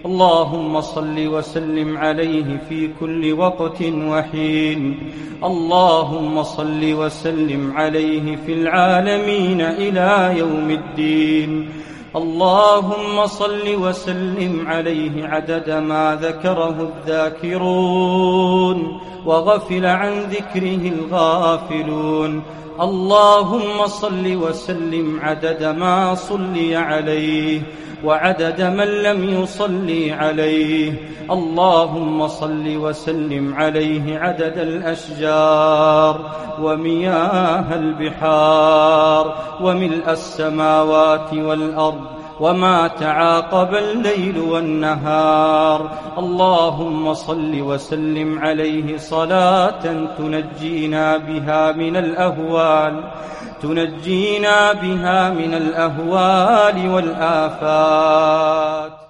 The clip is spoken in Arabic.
اللهم صل وسلم عليه في كل وقت وحين. اللهم صل وسلم عليه في العالمين إلى يوم الدين. اللهم صل وسلم عليه عدد ما ذكره الذاكرون وغفل عن ذكره الغافلون. اللهم صل وسلم عدد ما صلي عليه وعدد من لم يصلي عليه. اللهم صل وسلم عليه عدد الأشجار ومياه البحار وملء السماوات والأرض وما تعاقب الليل والنهار. اللهم صل وسلم عليه صلاة تنجينا بها من الأهوال والآفات.